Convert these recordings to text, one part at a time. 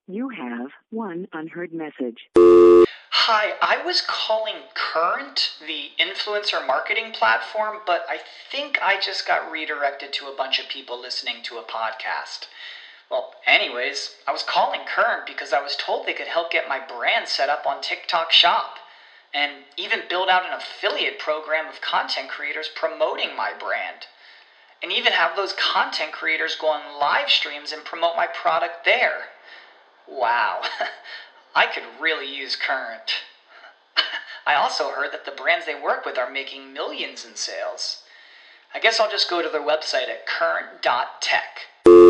You have one unheard message. Hi, I was calling Current, the influencer marketing platform, but I think I just got redirected to a bunch of people listening to a podcast. Well, anyways, I was calling Current because I was told they could help get my brand set up on TikTok Shop, and even build out an affiliate program of content creators promoting my brand, and even have those content creators go on live streams and promote my product there. Wow, I could really use Current. I also heard that the brands they work with are making millions in sales. I guess I'll just go to their website at current.tech.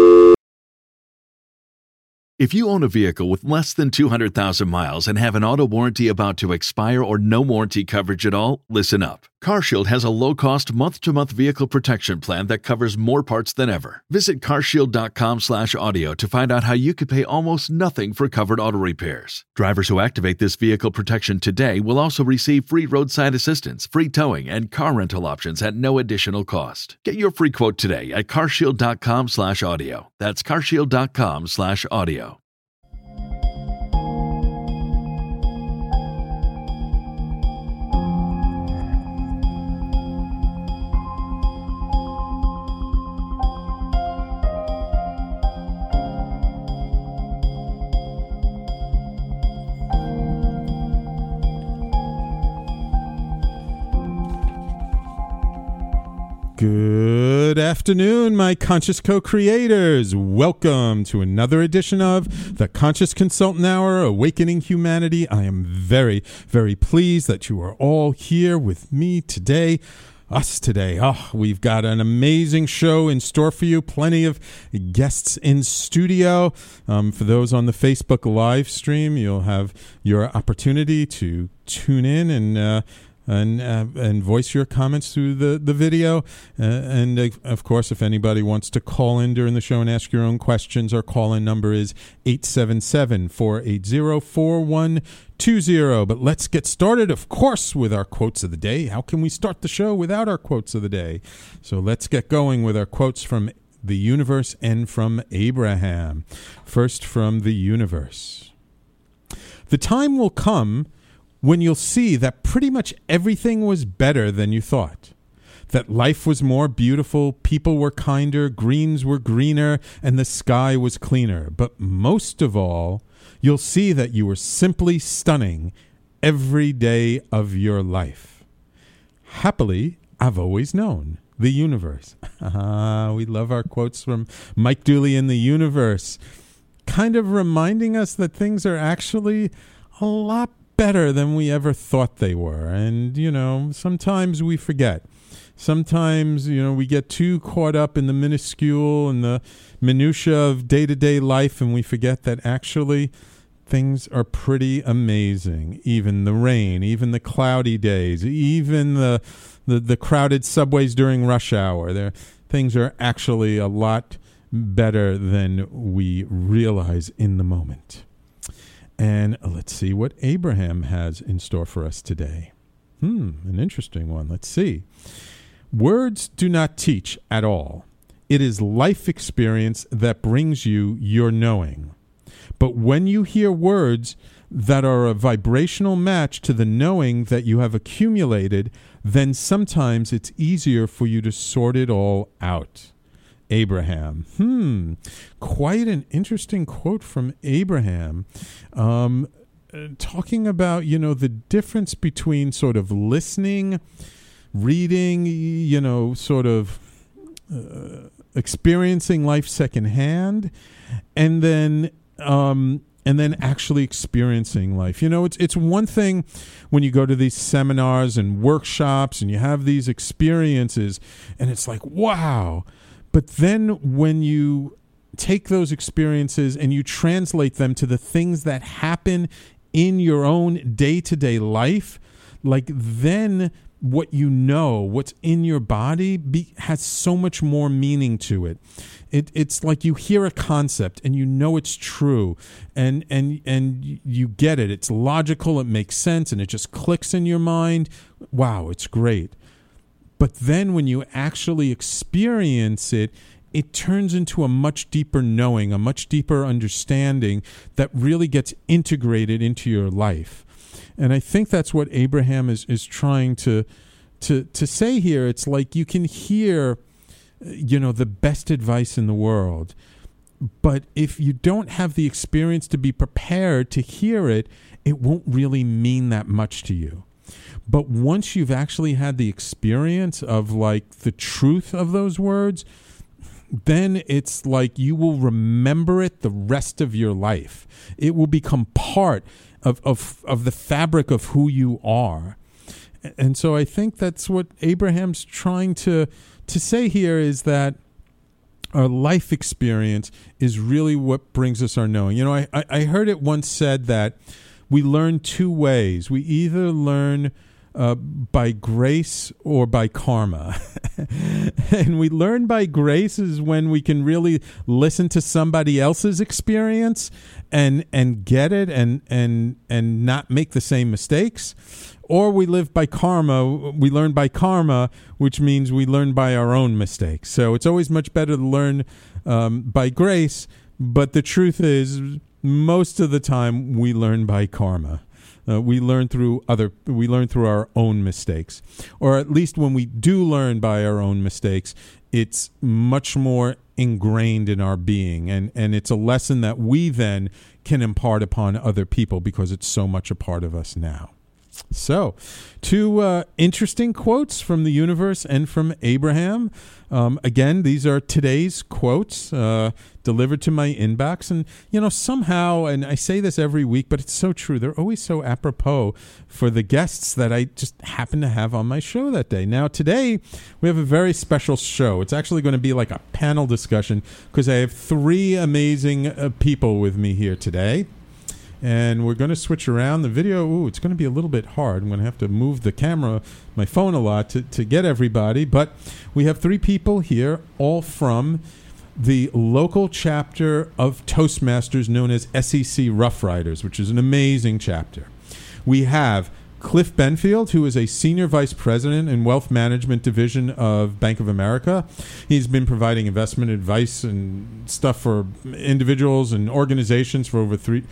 If you own a vehicle with less than 200,000 miles and have an auto warranty about to expire or no warranty coverage at all, listen up. CarShield has a low-cost month-to-month vehicle protection plan that covers more parts than ever. Visit carshield.com/audio to find out how you could pay almost nothing for covered auto repairs. Drivers who activate this vehicle protection today will also receive free roadside assistance, free towing, and car rental options at no additional cost. Get your free quote today at carshield.com/audio. That's carshield.com/audio. Good afternoon, my Conscious Co-Creators. Welcome to another edition of the Conscious Consultant Hour, Awakening Humanity. I am very, very pleased that you are all here with me today. We've got an amazing show in store for you. Plenty of guests in studio. For those on the Facebook live stream, you'll have your opportunity to tune in and voice your comments through the video. And of course, if anybody wants to call in during the show and ask your own questions, our call-in number is 877-480-4120. But let's get started, of course, with our quotes of the day. How can we start the show without our quotes of the day? So let's get going with our quotes from the universe and from Abraham. First, from the universe. The time will come when you'll see that pretty much everything was better than you thought. That life was more beautiful, people were kinder, greens were greener, and the sky was cleaner. But most of all, you'll see that you were simply stunning every day of your life. Happily, I've always known. The universe. We love our quotes from Mike Dooley in the universe. Kind of reminding us that things are actually a lot better than we ever thought they were. And, sometimes we forget. Sometimes, we get too caught up in the minuscule and the minutia of day-to-day life, and we forget that actually things are pretty amazing. Even the rain, even the cloudy days, even the crowded subways during rush hour. Things are actually a lot better than we realize in the moment. And let's see what Abraham has in store for us today. An interesting one. Let's see. Words do not teach at all. It is life experience that brings you your knowing. But when you hear words that are a vibrational match to the knowing that you have accumulated, then sometimes it's easier for you to sort it all out. Abraham. Quite an interesting quote from Abraham. Talking about, the difference between sort of listening, reading, experiencing life secondhand, and then actually experiencing life. It's one thing when you go to these seminars and workshops and you have these experiences and it's like, wow. But then when you take those experiences and you translate them to the things that happen in your own day-to-day life, then what's in your body has so much more meaning to it. It's like you hear a concept and it's true and you get it. It's logical, it makes sense, and it just clicks in your mind. Wow, it's great. But then when you actually experience it, it turns into a much deeper knowing, a much deeper understanding that really gets integrated into your life. And I think that's what Abraham is trying to say here. It's like you can hear, the best advice in the world, but if you don't have the experience to be prepared to hear it, it won't really mean that much to you. But once you've actually had the experience of like the truth of those words, then it's like you will remember it the rest of your life. It will become part of the fabric of who you are. And so I think that's what Abraham's trying to say here, is that our life experience is really what brings us our knowing. I heard it once said that we learn two ways. We either learn by grace or by karma. And we learn by grace is when we can really listen to somebody else's experience and get it and not make the same mistakes. Or we live by karma. We learn by karma, which means we learn by our own mistakes. So it's always much better to learn by grace. But the truth is, most of the time we learn by karma. We learn through our own mistakes, or at least when we do learn by our own mistakes, it's much more ingrained in our being, and it's a lesson that we then can impart upon other people because it's so much a part of us now. So, two interesting quotes from the universe and from Abraham. Again, these are today's quotes delivered to my inbox. And, somehow, and I say this every week, but it's so true, they're always so apropos for the guests that I just happen to have on my show that day. Now, today, we have a very special show. It's actually going to be like a panel discussion because I have three amazing people with me here today. And we're going to switch around the video. It's going to be a little bit hard. I'm going to have to move the camera, my phone a lot to get everybody. But we have three people here, all from the local chapter of Toastmasters known as SEC Rough Riders, which is an amazing chapter. We have Cliff Benfield, who is a senior vice president in wealth management division of Bank of America. He's been providing investment advice and stuff for individuals and organizations for over 3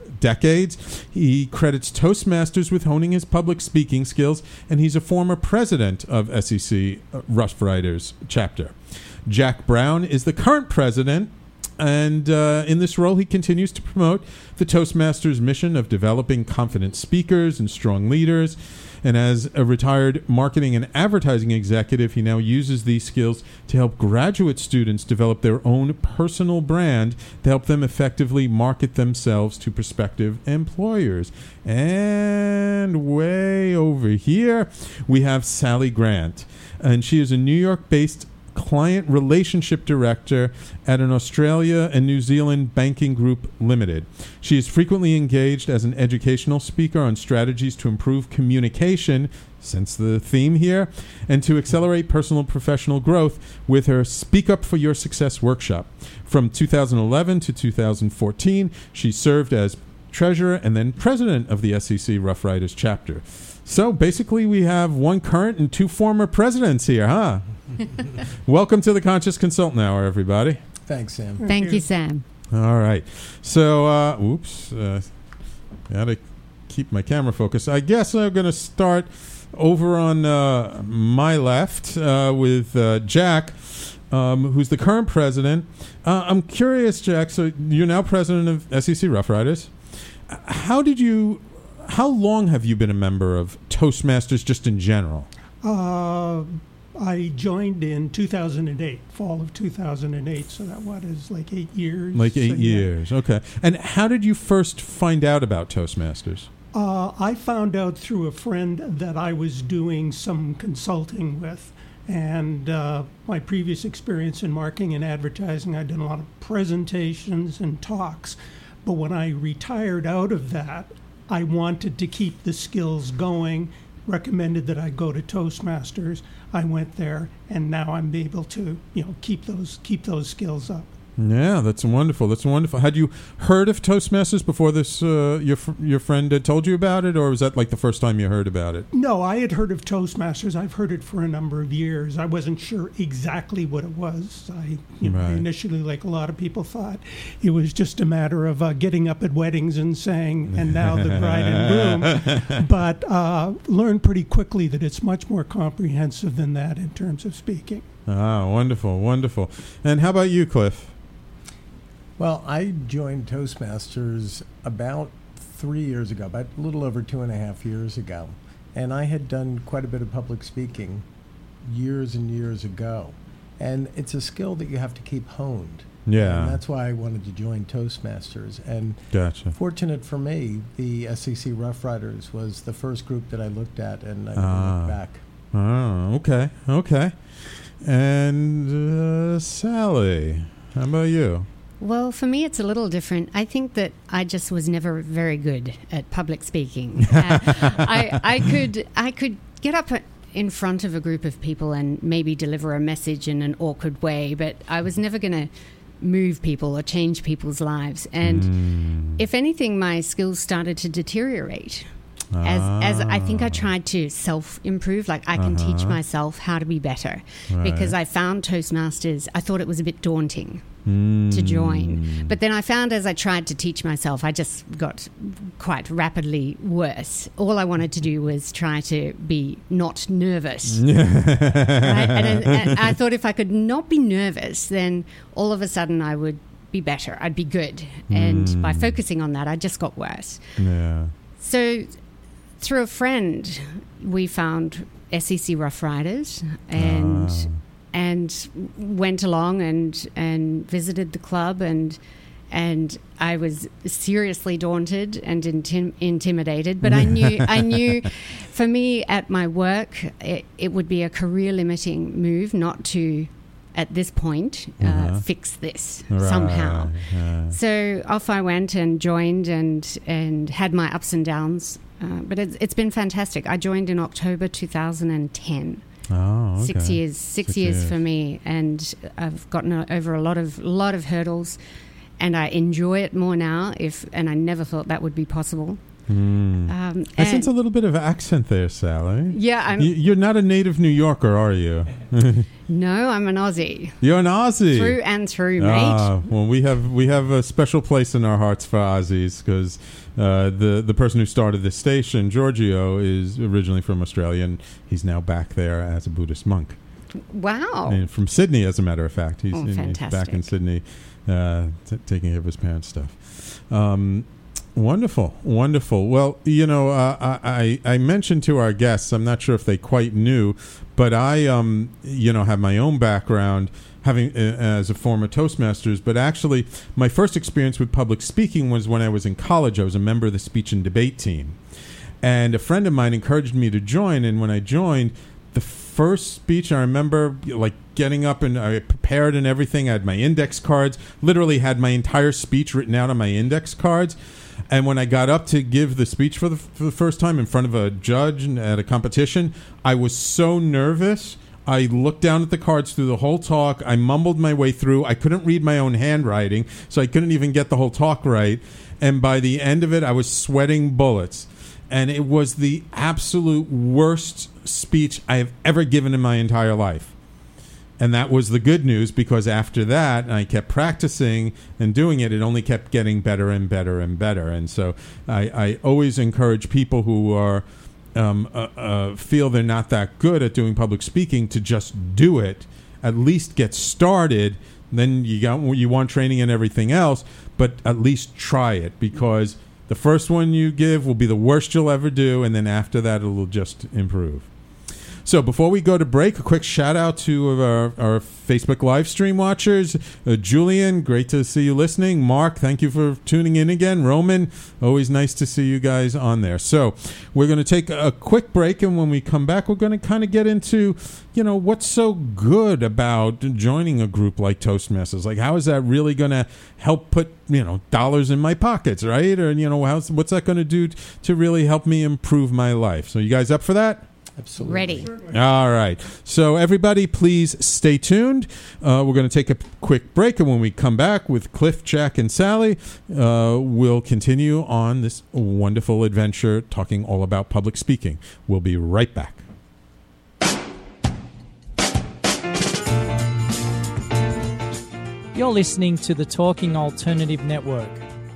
decades. He credits Toastmasters with honing his public speaking skills, and he's a former president of SEC Rough Riders chapter. Jack Brown is the current president, and in this role he continues to promote the Toastmasters mission of developing confident speakers and strong leaders. And as a retired marketing and advertising executive, he now uses these skills to help graduate students develop their own personal brand to help them effectively market themselves to prospective employers. And way over here, we have Sally Grant. And she is a New York-based client relationship director at an Australia and New Zealand banking group limited. She is frequently engaged as an educational speaker on strategies to improve communication, since the theme here, and to accelerate personal and professional growth with her Speak Up for Your Success workshop. From 2011 to 2014, she served as treasurer and then president of the SEC Rough Riders chapter. So basically we have one current and two former presidents here, huh? Welcome to the Conscious Consultant Hour, everybody. Thanks, Sam. Thank you, Sam. All right. So, gotta keep my camera focused. I guess I'm going to start over on my left with Jack, who's the current president. I'm curious, Jack, so you're now president of SEC Rough Riders. How long have you been a member of Toastmasters just in general? I joined in 2008, fall of 2008, so that is like 8 years. Like 8 years, yeah. Okay. And how did you first find out about Toastmasters? I found out through a friend that I was doing some consulting with, and my previous experience in marketing and advertising, I'd done a lot of presentations and talks, but when I retired out of that, I wanted to keep the skills going, recommended that I go to Toastmasters. I went there, and now I'm able to, keep those skills up. Yeah, that's wonderful. That's wonderful. Had you heard of Toastmasters before this? Your friend had told you about it, or was that like the first time you heard about it? No, I had heard of Toastmasters. I've heard it for a number of years. I wasn't sure exactly what it was. I initially, like a lot of people, thought it was just a matter of getting up at weddings and saying, "And now the bride and groom." But learned pretty quickly that it's much more comprehensive than that in terms of speaking. Ah, wonderful, wonderful. And how about you, Cliff? Well, I joined Toastmasters about 3 years ago, about a little over 2.5 years ago. And I had done quite a bit of public speaking years and years ago. And it's a skill that you have to keep honed. Yeah. And that's why I wanted to join Toastmasters. And Gotcha. fortunate for me, the SEC Rough Riders was the first group that I looked at, and I never looked back. Oh, okay, okay. And Sally, how about you? Well, for me, it's a little different. I think that I just was never very good at public speaking. I could get up in front of a group of people and maybe deliver a message in an awkward way, but I was never going to move people or change people's lives. And if anything, my skills started to deteriorate. As I think I tried to self-improve, like I can teach myself how to be better. Right. Because I found Toastmasters, I thought it was a bit daunting to join. But then I found as I tried to teach myself, I just got quite rapidly worse. All I wanted to do was try to be not nervous. Right? And I thought if I could not be nervous, then all of a sudden I would be better. I'd be good. And by focusing on that, I just got worse. Yeah. So through a friend, we found SEC Rough Riders and went along and visited the club, and I was seriously daunted and intimidated. But I knew for me at my work, it would be a career-limiting move not to, at this point, fix this somehow. So off I went and joined and had my ups and downs. But it's been fantastic. I joined in October 2010. Oh, okay. 6 years. Six years for me, and I've gotten over a lot of hurdles, and I enjoy it more now. And I never thought that would be possible. I sense a little bit of accent there, Sally. Yeah, you're not a native New Yorker, are you? No, I'm an Aussie. You're an Aussie, through and through, mate. Well, we have a special place in our hearts for Aussies because the person who started this station, Giorgio, is originally from Australia, and he's now back there as a Buddhist monk. Wow! And from Sydney, as a matter of fact, he's fantastic. back in Sydney, taking care of his parents' stuff. Wonderful, wonderful. Well, I mentioned to our guests, I'm not sure if they quite knew, but I, have my own background having as a former Toastmasters, but actually my first experience with public speaking was when I was in college. I was a member of the speech and debate team. And a friend of mine encouraged me to join, and when I joined, the first speech I remember, like, getting up and I prepared and everything. I had my index cards, literally had my entire speech written out on my index cards. And when I got up to give the speech for the first time in front of a judge at a competition, I was so nervous. I looked down at the cards through the whole talk. I mumbled my way through. I couldn't read my own handwriting, so I couldn't even get the whole talk right. And by the end of it, I was sweating bullets. And it was the absolute worst speech I have ever given in my entire life. And that was the good news, because after that, and I kept practicing and doing it, it only kept getting better and better and better. And so I always encourage people who are feel they're not that good at doing public speaking to just do it, at least get started. Then you want training and everything else, but at least try it, because the first one you give will be the worst you'll ever do, and then after that, it'll just improve. So before we go to break, a quick shout out to our Facebook live stream watchers. Julian, great to see you listening. Mark, thank you for tuning in again. Roman, always nice to see you guys on there. So we're going to take a quick break, and when we come back, we're going to kind of get into, what's so good about joining a group like Toastmasters. Like, how is that really going to help put, dollars in my pockets, right? Or, what's that going to do to really help me improve my life? So you guys up for that? Absolutely. Ready. All right. So everybody, please stay tuned. We're going to take a quick break, and when we come back with Cliff, Jack, and Sally, we'll continue on this wonderful adventure talking all about public speaking. We'll be right back. You're listening to the Talking Alternative Network.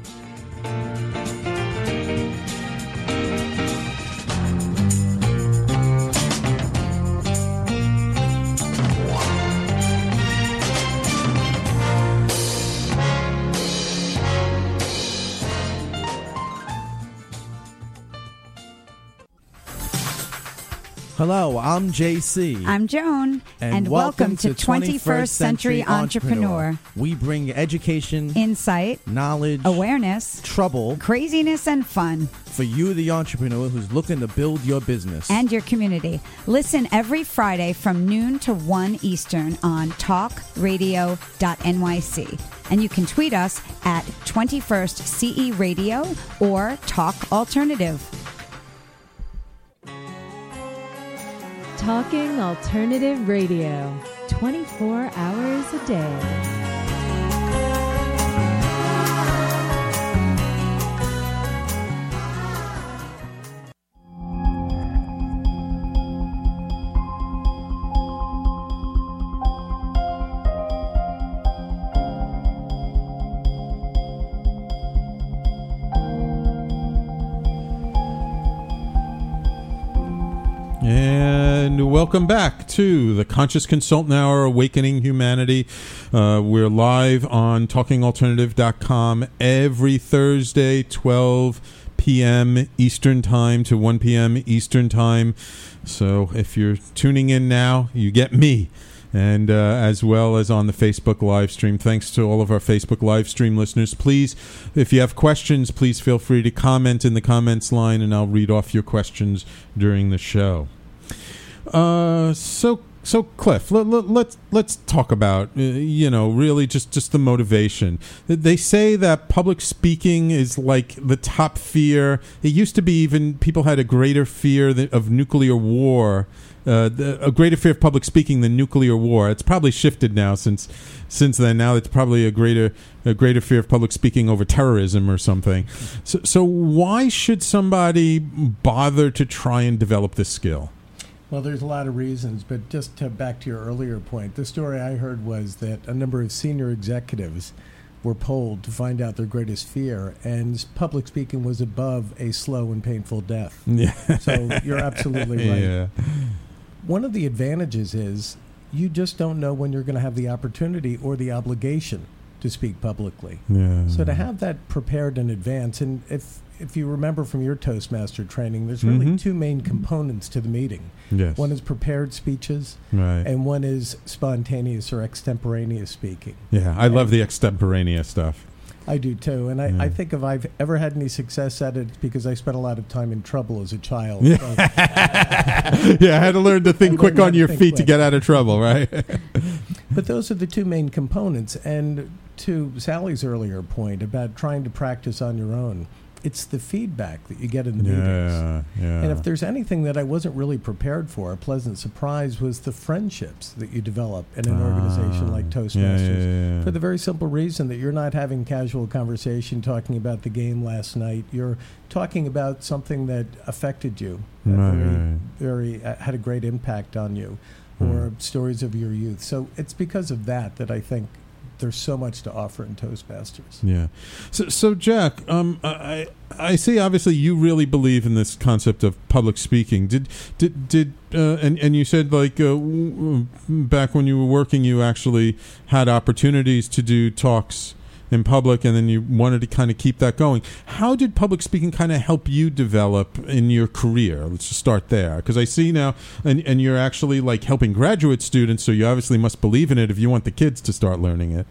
Hello, I'm JC. I'm Joan. And welcome to 21st Century Entrepreneur. We bring education, insight, knowledge, awareness, trouble, craziness, and fun for you, the entrepreneur who's looking to build your business and your community. Listen every Friday from noon to 1 Eastern on talkradio.nyc. And you can tweet us at 21st CE Radio or Talk Alternative. Talking Alternative Radio, 24 hours a day. And welcome back to the Conscious Consultant Hour, Awakening Humanity. We're live on TalkingAlternative.com every Thursday, 12 p.m. Eastern Time to 1 p.m. Eastern Time. So if you're tuning in now, you get me. And as well as on the Facebook live stream. Thanks to all of our Facebook live stream listeners. Please, if you have questions, please feel free to comment in the comments line, and I'll read off your questions during the show. So Cliff, let's talk about really just the motivation. They say that public speaking is like the top fear. It used to be even people had a greater fear of nuclear war. A greater fear of public speaking than nuclear war. It's probably shifted now since then. Now it's probably a greater fear of public speaking over terrorism or something. So why should somebody bother to try and develop this skill? Well, there's a lot of reasons, but just back to your earlier point, the story I heard was that a number of senior executives were polled to find out their greatest fear, and public speaking was above a slow and painful death. Yeah. So you're absolutely right. Yeah. One of the advantages is you just don't know when you're going to have the opportunity or the obligation to speak publicly. Yeah. So to have that prepared in advance, and if you remember from your Toastmaster training, there's really two main components to the meeting. Yes. One is prepared speeches, right, and one is spontaneous or extemporaneous speaking. Yeah, I love the extemporaneous stuff. I do too, and I think if I've ever had any success at it, it's because I spent a lot of time in trouble as a child. Yeah, I had to learn to think quick on your feet to get out of trouble, right? But those are the two main components, and to Sally's earlier point about trying to practice on your own, it's the feedback that you get in the meetings. Yeah. And if there's anything that I wasn't really prepared for, a pleasant surprise was the friendships that you develop in an organization like Toastmasters. For the very simple reason that you're not having casual conversation talking about the game last night. You're talking about something that affected you, very had a great impact on you, or stories of your youth. So it's because of that I think there's so much to offer in Toastmasters. Yeah. So Jack, I see. Obviously, you really believe in this concept of public speaking. Did and you said back when you were working, you actually had opportunities to do talks in public, and then you wanted to kind of keep that going. How did public speaking kind of help you develop in your career? Let's just start there, because I see now, and you're actually like helping graduate students, so you obviously must believe in it if you want the kids to start learning it.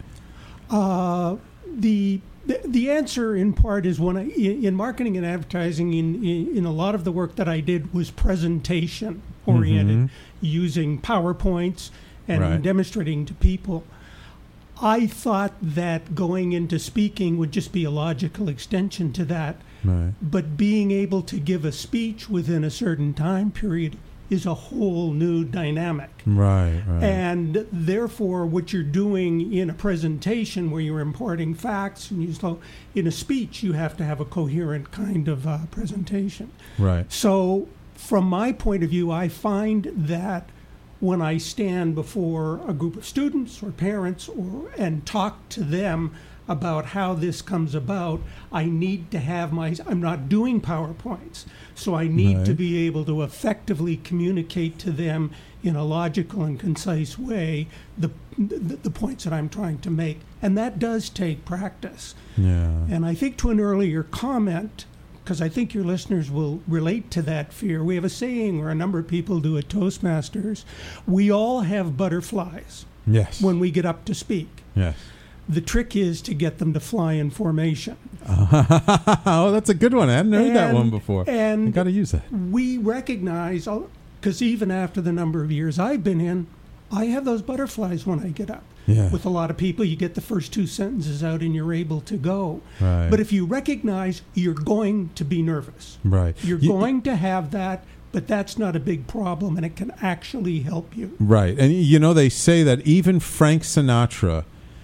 The answer in part is when in marketing and advertising, in a lot of the work that I did was presentation oriented, using PowerPoints and demonstrating to people. I thought that going into speaking would just be a logical extension to that. Right. But being able to give a speech within a certain time period is a whole new dynamic. Right. And therefore, what you're doing in a presentation where you're imparting facts, and in a speech, you have to have a coherent kind of presentation. Right. So from my point of view, I find that when I stand before a group of students or parents and talk to them about how this comes about, I need to have I'm not doing PowerPoints, so I need to be able to effectively communicate to them in a logical and concise way the points that I'm trying to make. And that does take practice. Yeah. And I think to an earlier comment, because I think your listeners will relate to that fear, we have a saying, or a number of people do at Toastmasters, we all have butterflies when we get up to speak. Yes. The trick is to get them to fly in formation. Oh, that's a good one. I hadn't heard that one before. And I got to use that. We recognize, because even after the number of years I've been in, I have those butterflies when I get up. Yeah. With a lot of people, you get the first 2 sentences out and you're able to go. Right. But if you recognize you're going to be nervous, you're going to have that, but that's not a big problem, and it can actually help you. Right. And, they say that even Frank Sinatra,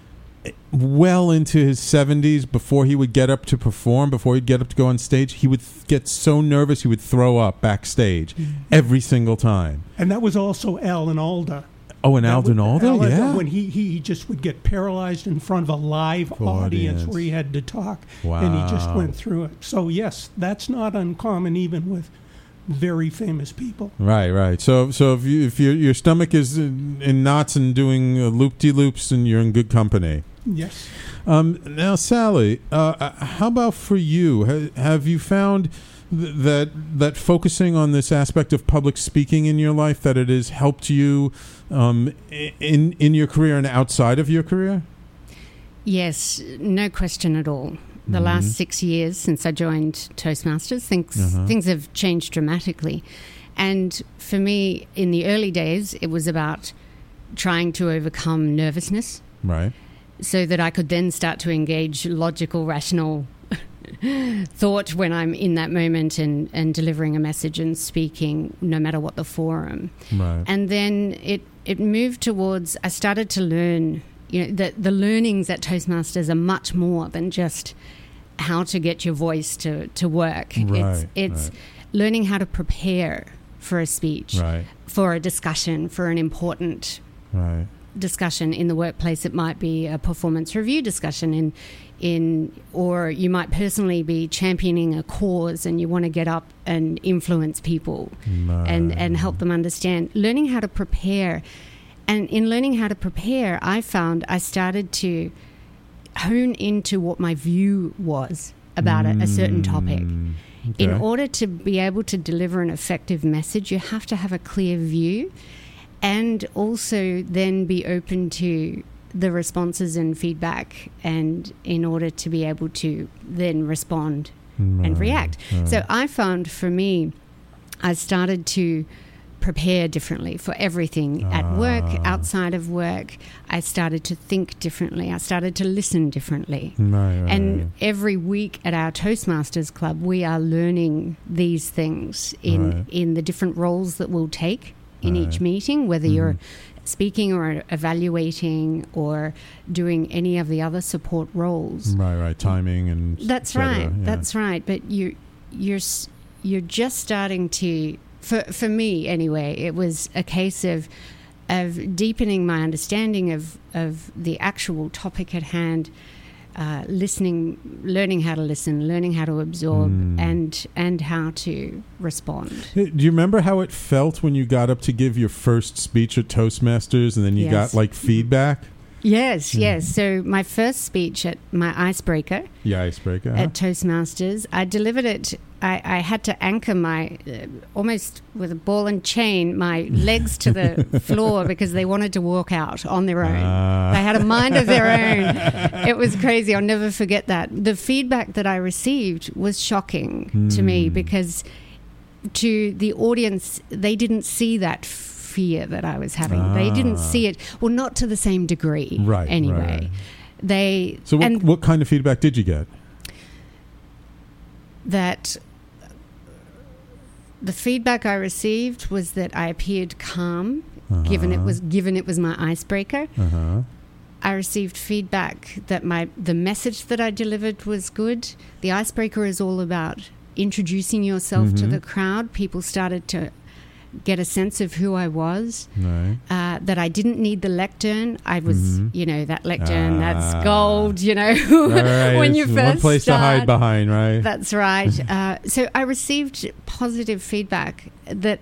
well into his 70s, before he would get up to perform, before he'd get up to go on stage, he would get so nervous he would throw up backstage every single time. And that was also Alan Alda. Oh, and Alan Alda, yeah. When he just would get paralyzed in front of a live audience where he had to talk, and he just went through it. So, yes, that's not uncommon even with very famous people. Right. So if your stomach is in knots and doing loop-de-loops, and you're in good company. Yes. Now, Sally, how about for you? Have you found that focusing on this aspect of public speaking in your life, that it has helped you in your career and outside of your career? Yes, no question at all. The last 6 years since I joined Toastmasters, things have changed dramatically. And for me, in the early days, it was about trying to overcome nervousness. Right. So that I could then start to engage logical, rational thought when I'm in that moment and delivering a message and speaking, no matter what the forum. Right. And then it moved towards, I started to learn, that the learnings at Toastmasters are much more than just how to get your voice to work. Right, it's learning how to prepare for a speech, for a discussion, for an important discussion in the workplace. It might be a performance review discussion or you might personally be championing a cause and you want to get up and influence people and help them understand. Learning how to prepare. And in learning how to prepare, I found I started to hone into what my view was about a certain topic. Okay. In order to be able to deliver an effective message, you have to have a clear view, and also then be open to the responses and feedback, and in order to be able to then respond and react. So I found, for me, I started to prepare differently for everything at work, outside of work. I started to think differently. I started to listen differently. And every week at our Toastmasters Club, we are learning these things in the different roles that we'll take in each meeting, whether you're speaking or evaluating or doing any of the other support roles. Right. Timing and that's right. Yeah. That's right. But you're just starting to. For me, anyway, it was a case of deepening my understanding of the actual topic at hand, learning how to listen, learning how to absorb, and how to respond. Do you remember how it felt when you got up to give your first speech at Toastmasters and then you got feedback? Yes. So my first speech at my icebreaker. At Toastmasters, I delivered it. I had to anchor my, almost with a ball and chain, my legs to the floor because they wanted to walk out on their own. They had a mind of their own. It was crazy. I'll never forget that. The feedback that I received was shocking to me, because to the audience, they didn't see that fear that I was having. They didn't see it, well, not to the same degree. Anyway. So what kind of feedback did you get? That the feedback I received was that I appeared calm, given it was my icebreaker. I received feedback that the message that I delivered was good. The icebreaker is all about introducing yourself to the crowd. People started to get a sense of who I was, that I didn't need the lectern. I was, that lectern, that's gold, when you first one place start. to hide behind, right? That's right. So I received positive feedback that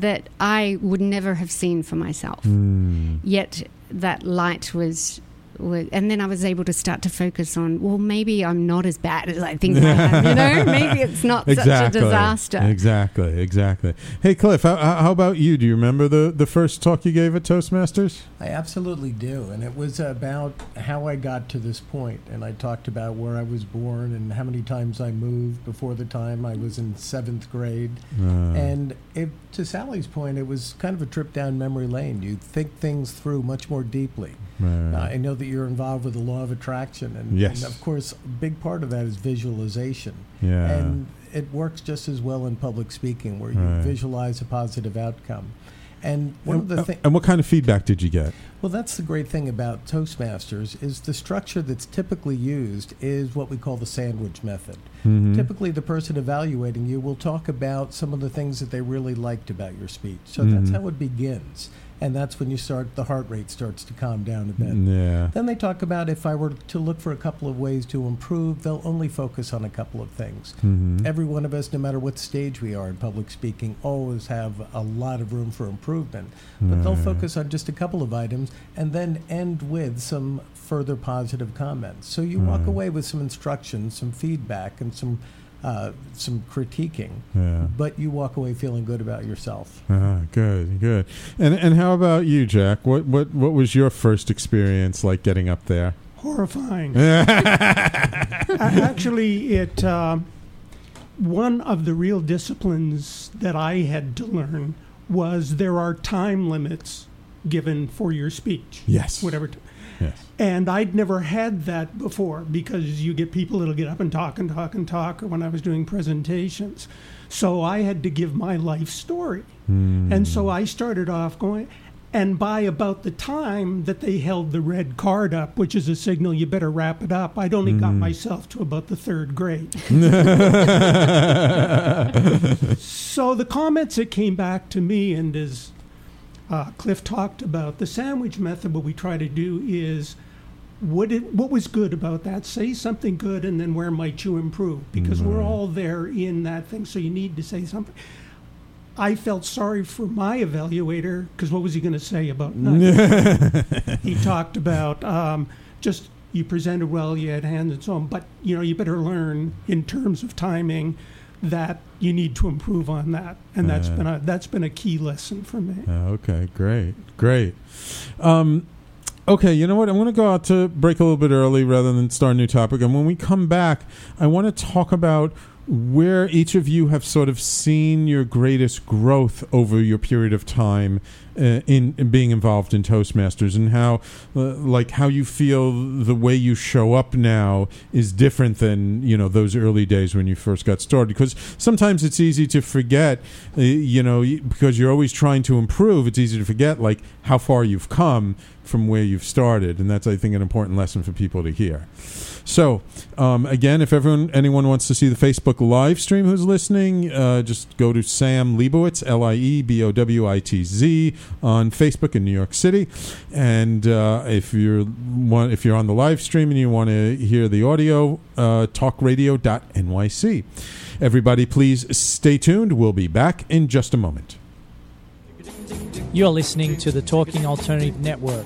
I would never have seen for myself. Yet that light was, and then I was able to start to focus on, well, maybe I'm not as bad as I think I am, maybe it's not such a disaster. Exactly. Hey, Cliff, how about you? Do you remember the first talk you gave at Toastmasters? I absolutely do, and it was about how I got to this point, and I talked about where I was born and how many times I moved before the time I was in 7th grade. And to Sally's point, it was kind of a trip down memory lane. You think things through much more deeply. I know that you're involved with the law of attraction, and of course, a big part of that is visualization. And it works just as well in public speaking, where you visualize a positive outcome. And one of the and what kind of feedback did you get? Well, that's the great thing about Toastmasters is the structure that's typically used is what we call the sandwich method. Typically, the person evaluating you will talk about some of the things that they really liked about your speech. So that's how it begins. And that's when the heart rate starts to calm down a bit. Then they talk about if I were to look for a couple of ways to improve, they'll only focus on a couple of things. Every one of us, no matter what stage we are in public speaking, always have a lot of room for improvement. But they'll focus on just a couple of items and then end with some further positive comments. So you walk away with some instructions, some feedback, and some critiquing, but you walk away feeling good about yourself. Good. And how about you, Jack? What was your first experience like getting up there? Horrifying. Actually, one of the real disciplines that I had to learn was there are time limits given for your speech. Yes. Whatever. Yes. And I'd never had that before because you get people that'll get up and talk, or when I was doing presentations. So I had to give my life story. And so I started off going, and by about the time that they held the red card up, which is a signal you better wrap it up, I'd only got myself to about the 3rd grade. So the comments that came back to me, and as Cliff talked about the sandwich method, what we try to do is what was good about that? Say something good, and then where might you improve? Because we're all there in that thing, so you need to say something. I felt sorry for my evaluator, because what was he going to say about nothing? He talked about just you presented well, you had hands and so on, but you better learn in terms of timing that you need to improve on that, and that's been a key lesson for me. Okay, great. Okay, you know what? I'm going to go out to break a little bit early rather than start a new topic, and when we come back, I want to talk about where each of you have sort of seen your greatest growth over your period of time in being involved in Toastmasters, and how you feel the way you show up now is different than those early days when you first got started. Because sometimes it's easy to forget, because you're always trying to improve. It's easy to forget how far you've come from where you've started, and that's, I think, an important lesson for people to hear. So, again, if anyone wants to see the Facebook live stream who's listening, just go to Sam Leibowitz, Liebowitz, on Facebook in New York City. And if you're on the live stream and you want to hear the audio, talkradio.nyc. Everybody, please stay tuned. We'll be back in just a moment. You're listening to the Talking Alternative Network.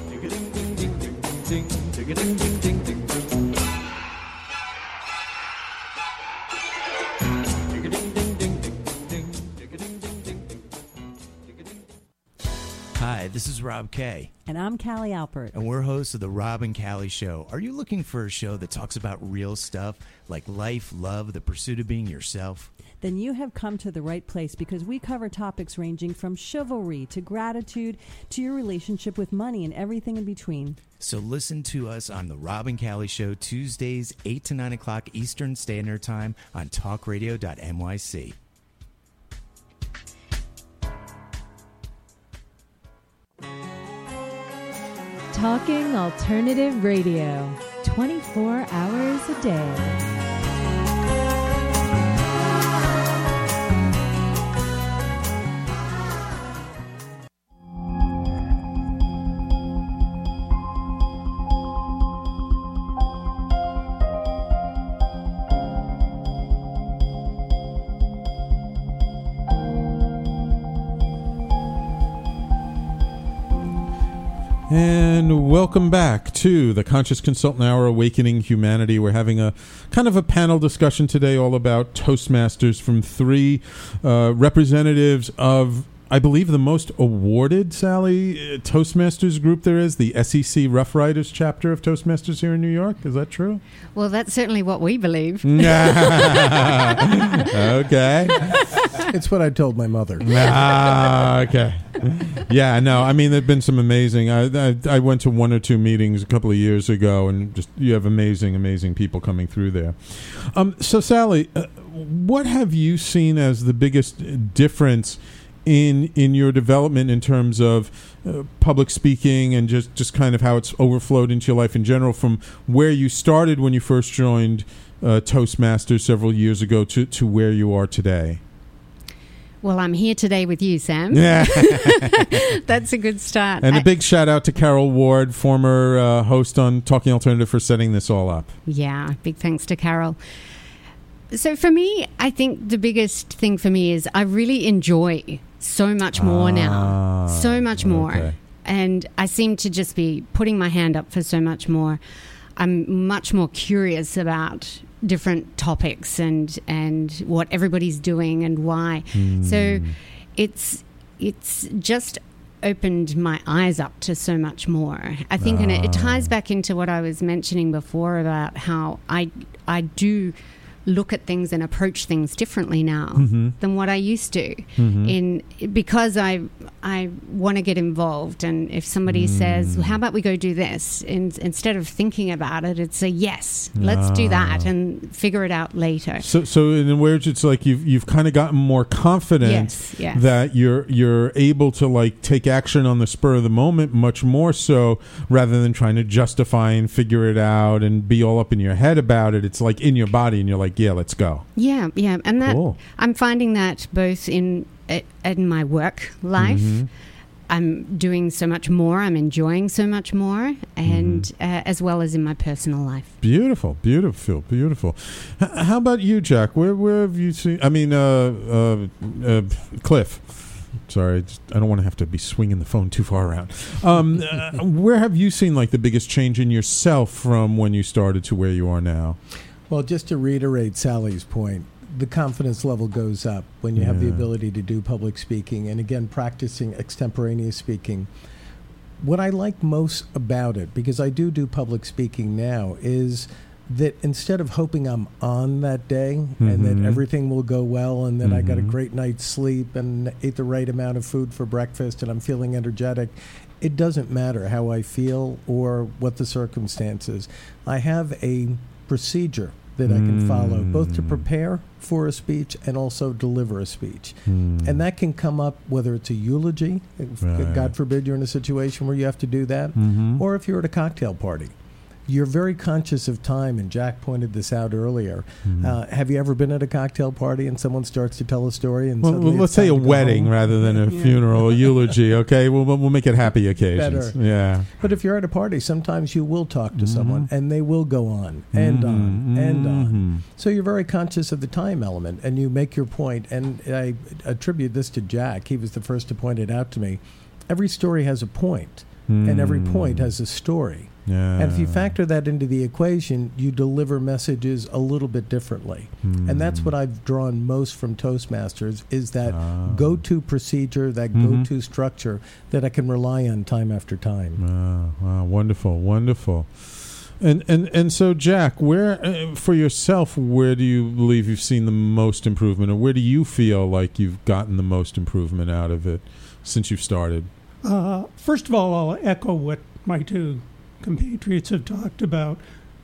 Hi, this is Rob Kay. And I'm Callie Alpert. And we're hosts of The Rob and Callie Show. Are you looking for a show that talks about real stuff like life, love, the pursuit of being yourself? Then you have come to the right place, because we cover topics ranging from chivalry to gratitude to your relationship with money and everything in between. So listen to us on The Rob and Callie Show, Tuesdays, 8 to 9 o'clock Eastern Standard Time on talkradio.nyc. Talking Alternative Radio, 24 hours a day. And welcome back to the Conscious Consultant Hour, Awakening Humanity. We're having a kind of a panel discussion today all about Toastmasters from three representatives of, I believe, the most awarded, Sally, Toastmasters group there is, the SEC Rough Riders chapter of Toastmasters here in New York. Is that true? Well, that's certainly what we believe. Okay. It's what I told my mother. Okay. Yeah, no, I mean, there have been some amazing, I went to one or two meetings a couple of years ago, and just, you have amazing people coming through there. So, Sally, what have you seen as the biggest difference in your development in terms of public speaking and just kind of how it's overflowed into your life in general, from where you started when you first joined Toastmasters several years ago to where you are today? Well, I'm here today with you, Sam. Yeah. That's a good start. And a big shout out to Carol Ward, former host on Talking Alternative, for setting this all up. Yeah, big thanks to Carol. So for me, I think the biggest thing for me is I really enjoy so much more now. So much more. Okay. And I seem to just be putting my hand up for so much more. I'm much more curious about different topics and what everybody's doing and why. So it's just opened my eyes up to so much more. I think, and it ties back into what I was mentioning before about how I do look at things and approach things differently now than what I used to. Because I want to get involved, and if somebody says, well, how about we go do this, instead of thinking about it, it's a yes, let's do that and figure it out later. So in words, it's like you've kind of gotten more confident that you're able to like take action on the spur of the moment much more so, rather than trying to justify and figure it out and be all up in your head about it. It's like in your body, and you're like, yeah, let's go. Yeah, and that cool. I'm finding that both in my work life. I'm doing so much more. I'm enjoying so much more, and as well as in my personal life. Beautiful. How about you, Jack? Where have you seen? I mean, Cliff. Sorry, I don't want to have to be swinging the phone too far around. Where have you seen like the biggest change in yourself from when you started to where you are now? Well, just to reiterate Sally's point, the confidence level goes up when you have the ability to do public speaking, and again, practicing extemporaneous speaking. What I like most about it, because I do public speaking now, is that instead of hoping I'm on that day and that everything will go well and that I got a great night's sleep and ate the right amount of food for breakfast and I'm feeling energetic, it doesn't matter how I feel or what the circumstances. I have a procedure that I can follow, both to prepare for a speech and also deliver a speech. And that can come up whether it's a eulogy, if God forbid you're in a situation where you have to do that, or if you're at a cocktail party. You're very conscious of time, and Jack pointed this out earlier. Have you ever been at a cocktail party and someone starts to tell a story? And well let's say a wedding rather than a funeral, a eulogy, okay? We'll make it happy occasions. Better. Yeah. But if you're at a party, sometimes you will talk to someone, and they will go on and on and on. So you're very conscious of the time element, and you make your point. And I attribute this to Jack. He was the first to point it out to me. Every story has a point, and every point has a story. Yeah. And if you factor that into the equation, you deliver messages a little bit differently. And that's what I've drawn most from Toastmasters, is that go-to procedure, that go-to structure that I can rely on time after time. Wow, wonderful. And so, Jack, where for yourself, where do you believe you've seen the most improvement, or where do you feel like you've gotten the most improvement out of it since you've started? First of all, I'll echo what my two compatriots have talked about.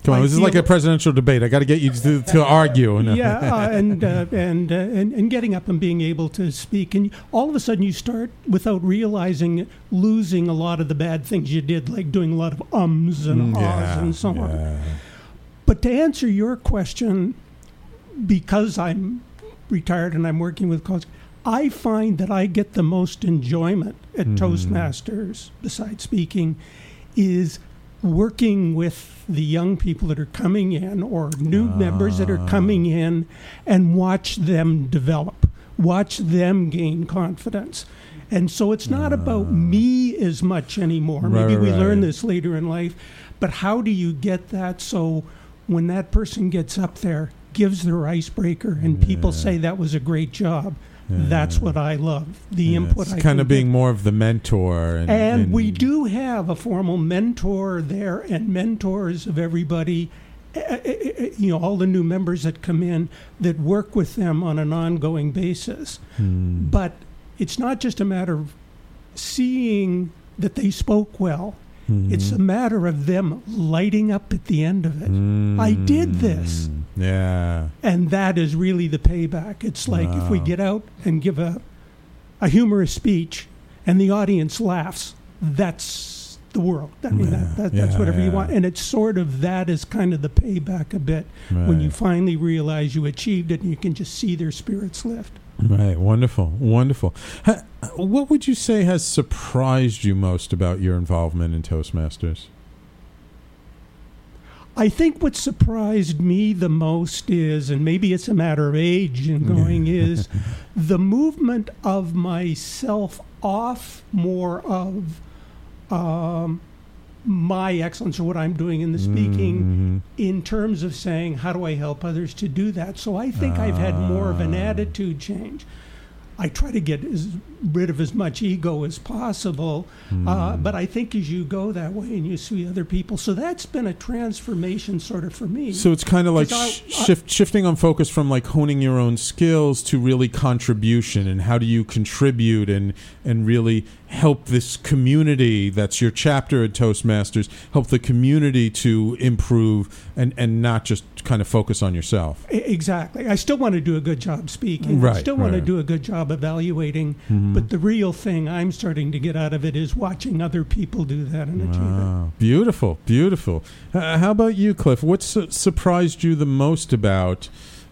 Come on, this is like a presidential debate. I got to get you to argue. Yeah, and getting up and being able to speak, and all of a sudden you start, without realizing it, losing a lot of the bad things you did, like doing a lot of ums and ahs and so on. But to answer your question, because I'm retired and I'm working with college, I find that I get the most enjoyment at Toastmasters, besides speaking, is working with the young people that are coming in or new members that are coming in, and watch them develop, watch them gain confidence. And so it's not about me as much anymore. Maybe we learn this later in life, but how do you get that so when that person gets up there, gives their icebreaker, and people say that was a great job? That's what I love. The input. It's kind of being more of the mentor. And we do have a formal mentor there, and mentors of everybody, all the new members that come in, that work with them on an ongoing basis. But it's not just a matter of seeing that they spoke well. It's a matter of them lighting up at the end of it. I did this. Yeah. And that is really the payback. It's like if we get out and give a humorous speech and the audience laughs, that's the world. I mean, that's whatever you want. And it's sort of, that is kind of the payback a bit, when you finally realize you achieved it and you can just see their spirits lift. Right. Wonderful. Wonderful. What would you say has surprised you most about your involvement in Toastmasters? I think what surprised me the most is, and maybe it's a matter of age and going, is the movement of myself off more of my excellence, or what I'm doing in the speaking, in terms of saying, how do I help others to do that? So I think I've had more of an attitude change. I try to get rid of as much ego as possible, but I think as you go that way and you see other people, so that's been a transformation sort of for me. So it's kind of like shifting on focus from like honing your own skills to really contribution, and how do you contribute and really help this community that's your chapter at Toastmasters, help the community to improve and not just kind of focus on yourself. Exactly. I still want to do a good job speaking. I still want to do a good job evaluating, but the real thing I'm starting to get out of it is watching other people do that and achieve it. Beautiful, beautiful. How about you, Cliff? What surprised you the most about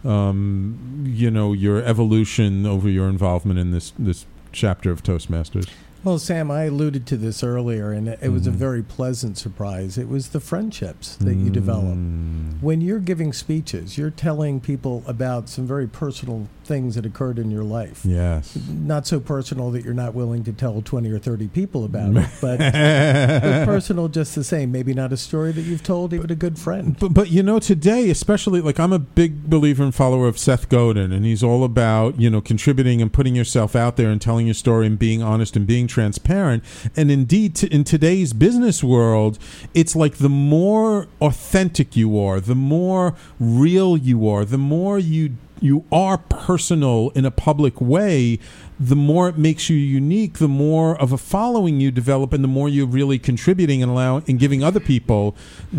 your evolution over your involvement in this chapter of Toastmasters? Well, Sam, I alluded to this earlier, and it was a very pleasant surprise. It was the friendships that you develop. When you're giving speeches, you're telling people about some very personal things that occurred in your life. Yes. Not so personal that you're not willing to tell 20 or 30 people about it, but personal just the same. Maybe not a story that you've told even a good friend. But today, especially, like, I'm a big believer and follower of Seth Godin, and he's all about, contributing and putting yourself out there and telling your story and being honest and being transparent. And indeed, in today's business world, it's like the more authentic you are, the more real you are, the more you are personal in a public way, the more it makes you unique, the more of a following you develop, and the more you're really contributing and giving other people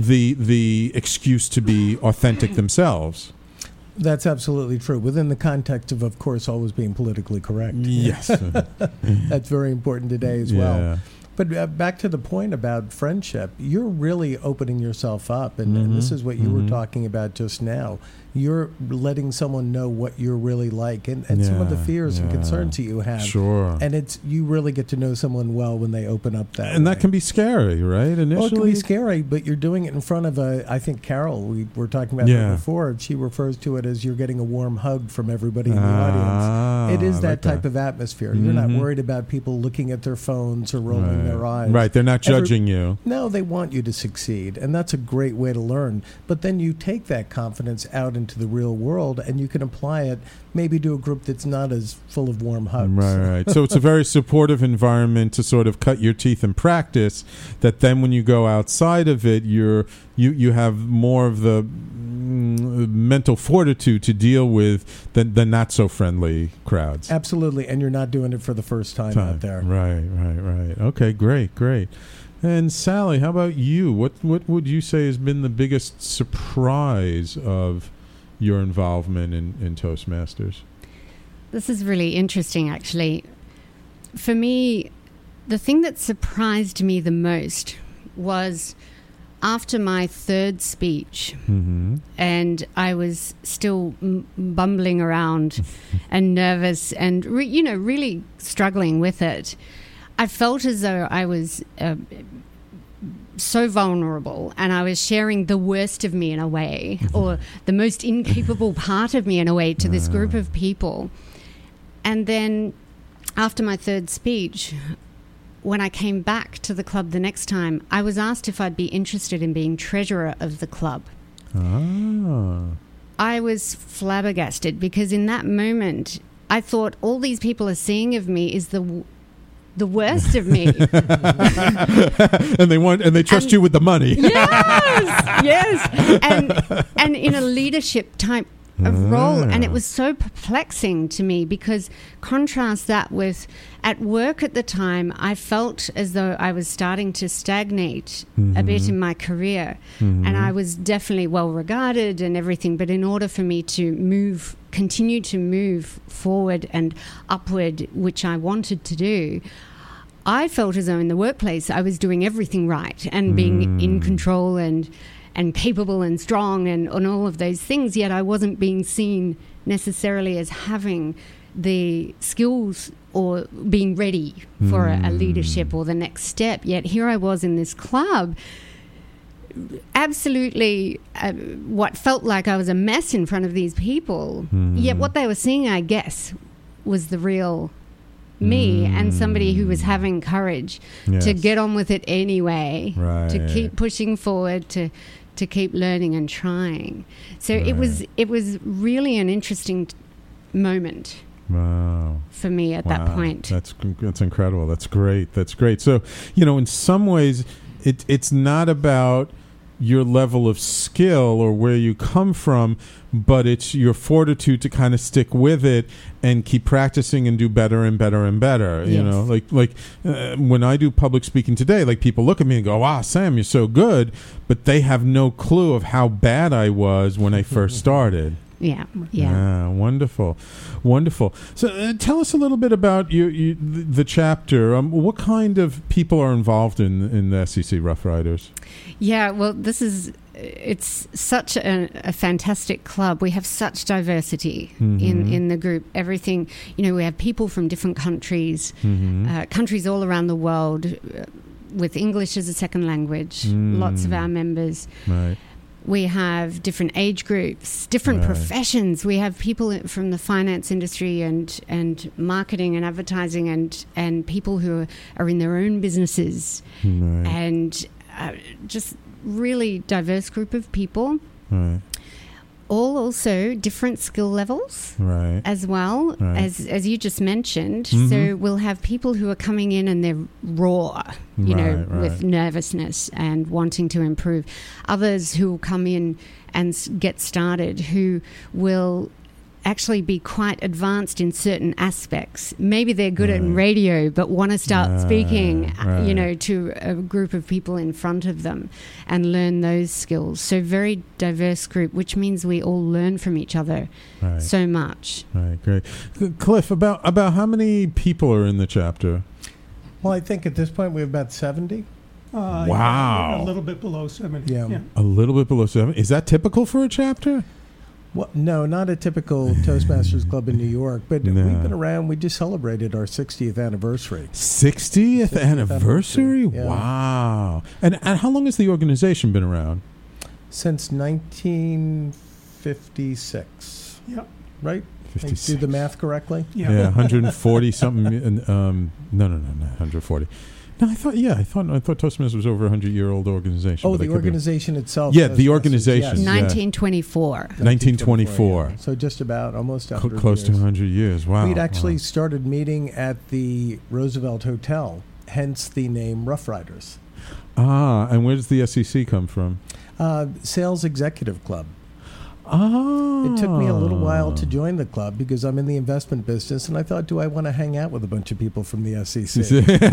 the excuse to be authentic themselves. That's absolutely true. Within the context of course, always being politically correct. Yes. That's very important today as well. But back to the point about friendship, you're really opening yourself up, and this is what you were talking about just now. You're letting someone know what you're really like, and some of the fears and concerns that you have. Sure. And you really get to know someone well when they open up that way. And that can be scary, right? Initially, well, it can be scary, but you're doing it in front of I think Carol, we were talking about that before. She refers to it as you're getting a warm hug from everybody in the audience. It is that type of atmosphere. You're not worried about people looking at their phones or rolling their eyes. Right, they're not judging you. No, they want you to succeed, and that's a great way to learn. But then you take that confidence out into the real world, and you can apply it maybe to a group that's not as full of warm hugs. Right. So it's a very supportive environment to sort of cut your teeth in practice, that then when you go outside of it, you have more of the mental fortitude to deal with the not so friendly crowds. Absolutely, and you're not doing it for the first time out there. Right. Okay, great. And Sally, how about you? What would you say has been the biggest surprise of your involvement in Toastmasters? This is really interesting, actually. For me, the thing that surprised me the most was after my third speech, and I was still bumbling around and nervous and, really struggling with it. I felt as though I was so vulnerable, and I was sharing the worst of me in a way, or the most incapable part of me in a way, to this group of people. And then after my third speech, when I came back to the club the next time, I was asked if I'd be interested in being treasurer of the club. I was flabbergasted, because in that moment, I thought all these people are seeing of me is the worst of me. and they trust you with the money. Yes. And in a leadership type of role. And it was so perplexing to me, because contrast that with at work at the time, I felt as though I was starting to stagnate a bit in my career. And I was definitely well regarded and everything, but in order for me to continue to move forward and upward, which I wanted to do, I felt as though in the workplace I was doing everything right and being in control and capable and strong and all of those things, yet I wasn't being seen necessarily as having the skills or being ready for a leadership or the next step. Yet here I was in this club, absolutely what felt like I was a mess in front of these people. Yet what they were seeing, I guess, was the real me, and somebody who was having courage to get on with it anyway, to keep pushing forward, to keep learning and trying. So it was really an interesting moment for me at that point. That's incredible. That's great. So, in some ways, it's not about your level of skill or where you come from, but it's your fortitude to kind of stick with it and keep practicing and do better and better and better. Yes. Like when I do public speaking today, like people look at me and go, "Wow, Sam, you're so good," but they have no clue of how bad I was when I first started. Yeah. Wonderful. So tell us a little bit about the chapter. What kind of people are involved in the SEC Rough Riders? Yeah, well, it's such a fantastic club. We have such diversity in the group. Everything, we have people from different countries, countries all around the world, with English as a second language, lots of our members. Right. We have different age groups, different professions. We have people from the finance industry and marketing and advertising and people who are in their own businesses. And just really diverse group of people. All also different skill levels as well, as you just mentioned. So we'll have people who are coming in and they're raw, with nervousness and wanting to improve. Others who will come in and get started, who will actually be quite advanced in certain aspects. Maybe they're good at radio, but want to start speaking, to a group of people in front of them and learn those skills. So very diverse group, which means we all learn from each other so much. Right, great. Cliff, about how many people are in the chapter? Well, I think at this point we have about 70. Wow. A little bit below 70. Yeah. A little bit below 70. Is that typical for a chapter? Well, no, not a typical Toastmasters club in New York, but we've been around. We just celebrated our 60th anniversary. 60th anniversary? Yeah. Wow. And how long has the organization been around? Since 1956. Yep. Right? 56. Do the math correctly? Yeah, 140 something. No, 140. No, I thought Toastmasters was over 100-year-old organization. Oh, the organization itself. Yeah, the organization. Yes. 1924. 1924. Yeah. So just about almost 100 close years. to 100 years. Wow. We'd actually started meeting at the Roosevelt Hotel, hence the name Rough Riders. And where does the SEC come from? Sales Executive Club. Oh. It took me a little while to join the club because I'm in the investment business, and I thought, do I want to hang out with a bunch of people from the SEC?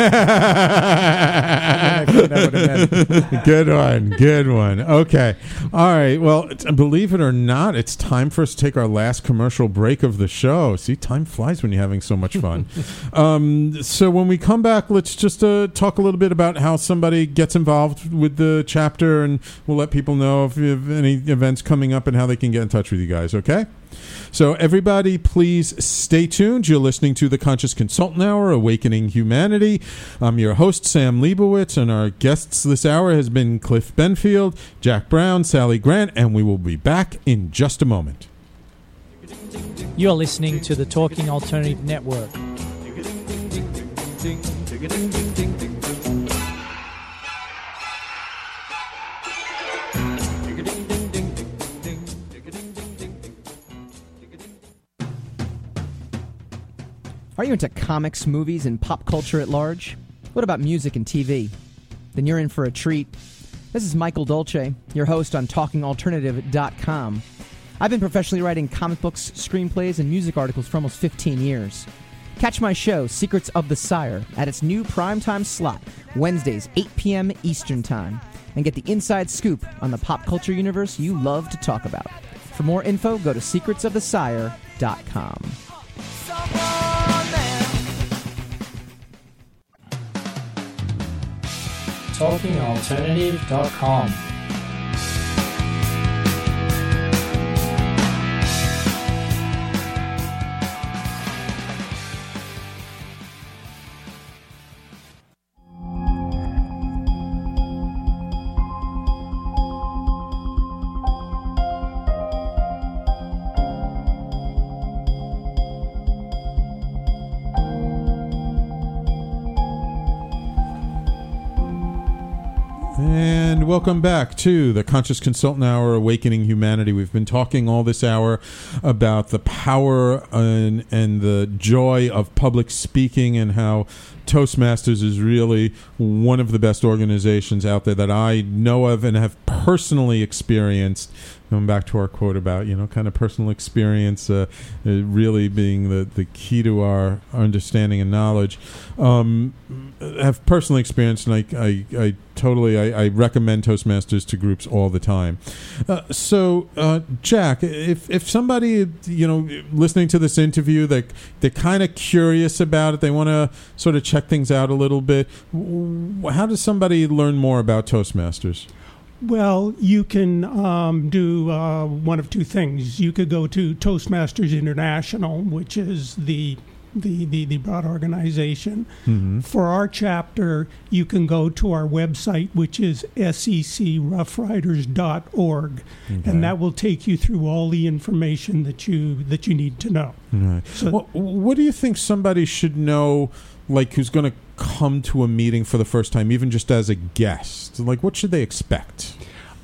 Good one. Okay. All right. Well, believe it or not, it's time for us to take our last commercial break of the show. See, time flies when you're having so much fun. So when we come back, let's just talk a little bit about how somebody gets involved with the chapter, and we'll let people know if you have any events coming up and how they can get in touch with you guys, okay? So everybody, please stay tuned. You're listening to the Conscious Consultant Hour, Awakening Humanity. I'm your host, Sam Leibowitz, and our guests this hour has been Cliff Benfield, Jack Brown, Sally Grant, and we will be back in just a moment. You're listening to the Talking Alternative Network. Are you into comics, movies, and pop culture at large? What about music and TV? Then you're in for a treat. This is Michael Dolce, your host on TalkingAlternative.com. I've been professionally writing comic books, screenplays, and music articles for almost 15 years. Catch my show, Secrets of the Sire, at its new primetime slot, Wednesdays, 8 p.m. Eastern Time, and get the inside scoop on the pop culture universe you love to talk about. For more info, go to secretsofthesire.com. TalkingAlternative.com. And welcome back to the Conscious Consultant Hour, Awakening Humanity. We've been talking all this hour about the power and the joy of public speaking, and how Toastmasters is really one of the best organizations out there that I know of and have personally experienced. Going back to our quote about, kind of personal experience really being the key to our understanding and knowledge. Have personally experienced, and I totally recommend Toastmasters to groups all the time. So, Jack, if somebody, listening to this interview, they're kind of curious about it, they want to sort of check things out a little bit, how does somebody learn more about Toastmasters? Well, you can do one of two things. You could go to Toastmasters International, which is the broad organization. Mm-hmm. For our chapter, you can go to our website, which is secroughriders.org, and that will take you through all the information that you need to know. Right. So, what do you think somebody should know, like who's going to come to a meeting for the first time, even just as a guest? Like, what should they expect?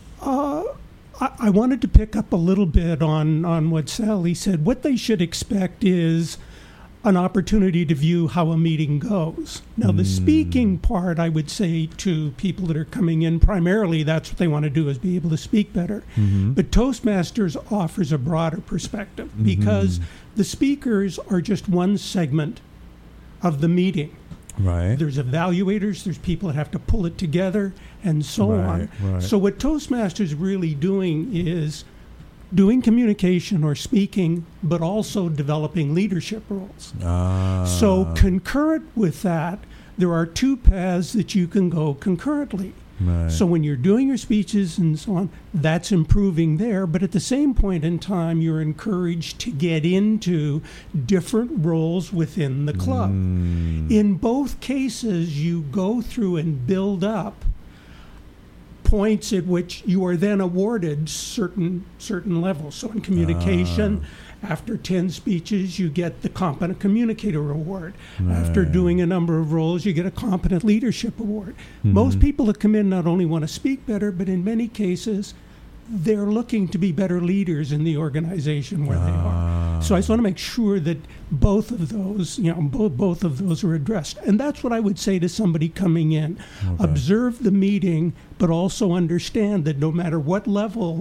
I wanted to pick up a little bit on what Sally said. What they should expect is an opportunity to view how a meeting goes. Now, the speaking part, I would say to people that are coming in, primarily that's what they want to do, is be able to speak better. Mm-hmm. But Toastmasters offers a broader perspective because the speakers are just one segment of the meeting. Right. There's evaluators, there's people that have to pull it together, and so on. Right. So what Toastmasters really doing is doing communication or speaking, but also developing leadership roles. So concurrent with that, there are two paths that you can go concurrently. Right. So when you're doing your speeches and so on, that's improving there. But at the same point in time, you're encouraged to get into different roles within the club. In both cases, you go through and build up points at which you are then awarded certain levels. So in communication, after 10 speeches, you get the Competent Communicator Award. Right. After doing a number of roles, you get a Competent Leadership Award. Most people that come in not only want to speak better, but in many cases, they're looking to be better leaders in the organization where they are. So I just want to make sure that both of those, both of those are addressed. And that's what I would say to somebody coming in. Okay. Observe the meeting, but also understand that no matter what level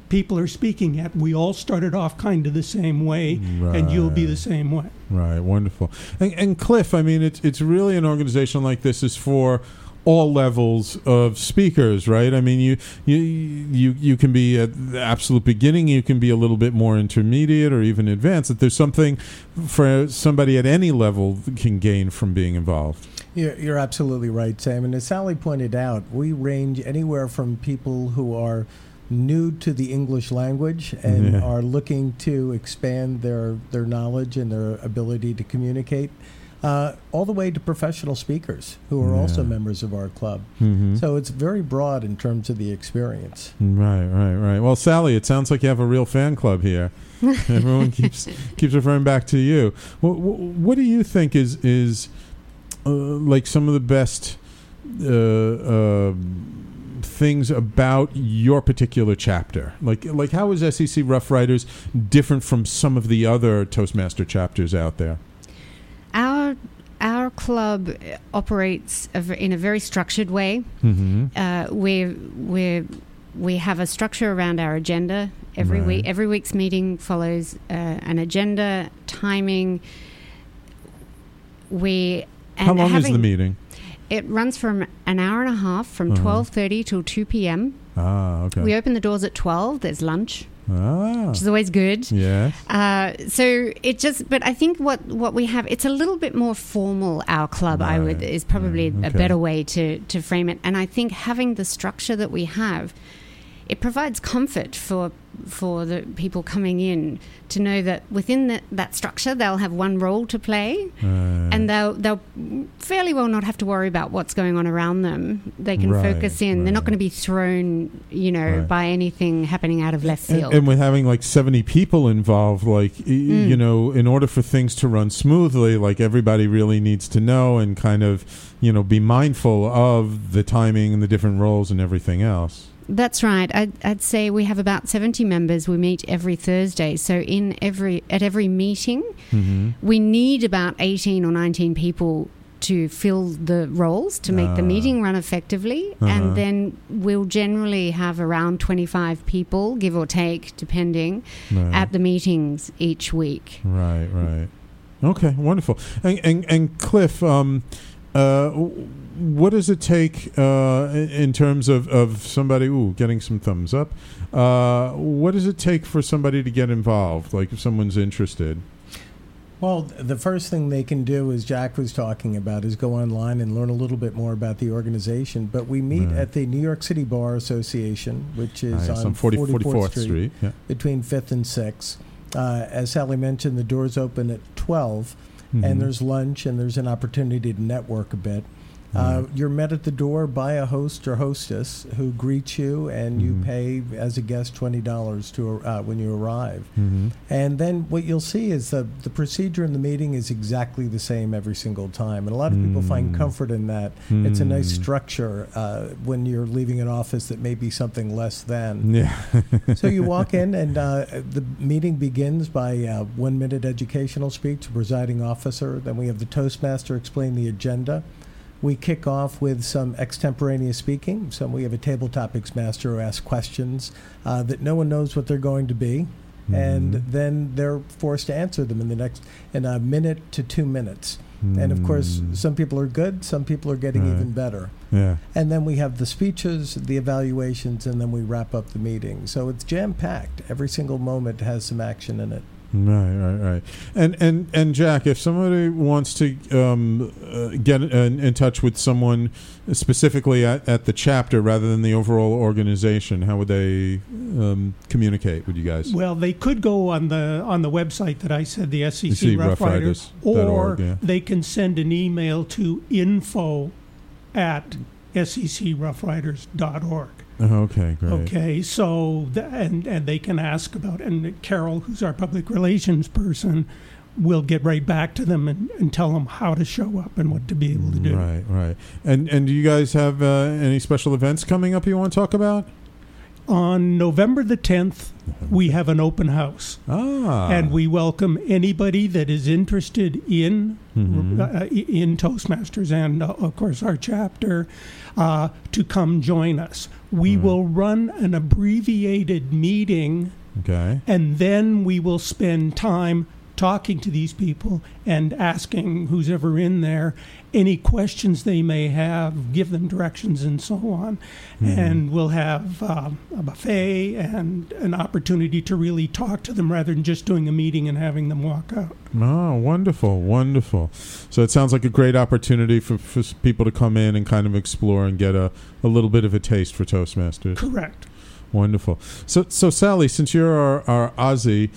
people are speaking at. We all started off kind of the same way, and you'll be the same way. Right, wonderful. And Cliff, I mean, it's really an organization like this is for all levels of speakers, right? I mean, you can be at the absolute beginning, you can be a little bit more intermediate or even advanced. That there's something for somebody at any level can gain from being involved. You're absolutely right, Sam. And as Sally pointed out, we range anywhere from people who are new to the English language and are looking to expand their knowledge and their ability to communicate, all the way to professional speakers who are also members of our club. So it's very broad in terms of the experience. Right. Well, Sally, it sounds like you have a real fan club here. Everyone keeps referring back to you. What do you think is like some of the best things about your particular chapter? Like how is SEC Rough Riders different from some of the other Toastmaster chapters out there? Our club operates in a very structured way. We have a structure around our agenda every week. Every week's meeting follows an agenda, timing. How long is the meeting? It runs from an hour and a half, from 12:30 till 2 p.m. Okay. We open the doors at 12. There's lunch. Which is always good. Yes. So it just, but I think what we have, it's a little bit more formal. Our club, is probably a better way to frame it. And I think having the structure that we have, it provides comfort for the people coming in to know that within that structure they'll have one role to play, and they'll fairly well not have to worry about what's going on around them. They can focus in. They're not going to be thrown, by anything happening out of left field. And with having like 70 people involved, in order for things to run smoothly, like everybody really needs to know and kind of, be mindful of the timing and the different roles and everything else. That's right. I'd say we have about 70 members. We meet every Thursday. So at every meeting, we need about 18 or 19 people to fill the roles to make the meeting run effectively. And then we'll generally have around 25 people, give or take, depending, at the meetings each week. Right. Okay, wonderful. And Cliff, what does it take in terms of somebody getting some thumbs up? What does it take for somebody to get involved? Like if someone's interested. Well, the first thing they can do, as Jack was talking about, is go online and learn a little bit more about the organization. But we meet at the New York City Bar Association, which is on 44th Street. Between 5th and 6th. As Sally mentioned, the doors open at 12, and there's lunch, and there's an opportunity to network a bit. You're met at the door by a host or hostess who greets you, and you pay as a guest $20 to when you arrive. And then what you'll see is the procedure in the meeting is exactly the same every single time, and a lot of people find comfort in that. It's a nice structure when you're leaving an office that may be something less than. So you walk in, and the meeting begins by a 1-minute educational speech to presiding officer. Then we have the Toastmaster explain the agenda. We kick off with some extemporaneous speaking. So we have a table topics master who asks questions that no one knows what they're going to be, and then they're forced to answer them in a minute to 2 minutes. And of course, some people are good, some people are getting even better. And then we have the speeches, the evaluations, and then we wrap up the meeting. So it's jam-packed. Every single moment has some action in it. Right. And Jack, if somebody wants to get in touch with someone specifically at the chapter rather than the overall organization, how would they communicate with you guys? Well, they could go on the website that I said, the SEC Rough Riders, or they can send an email to info@secroughriders.org. Okay, great. Okay, so and they can ask about, and Carol, who's our public relations person, will get right back to them and tell them how to show up and what to be able to do. Right. And do you guys have any special events coming up you want to talk about? On November the 10th, we have an open house. And we welcome anybody that is interested in Toastmasters and, of course, our chapter to come join us. We will run an abbreviated meeting, and then we will spend time talking to these people and asking who's ever in there any questions they may have, give them directions and so on. And we'll have a buffet and an opportunity to really talk to them rather than just doing a meeting and having them walk out. Oh, wonderful, wonderful. So it sounds like a great opportunity for people to come in and kind of explore and get a little bit of a taste for Toastmasters. Correct. Wonderful. So Sally, since you're our Aussie,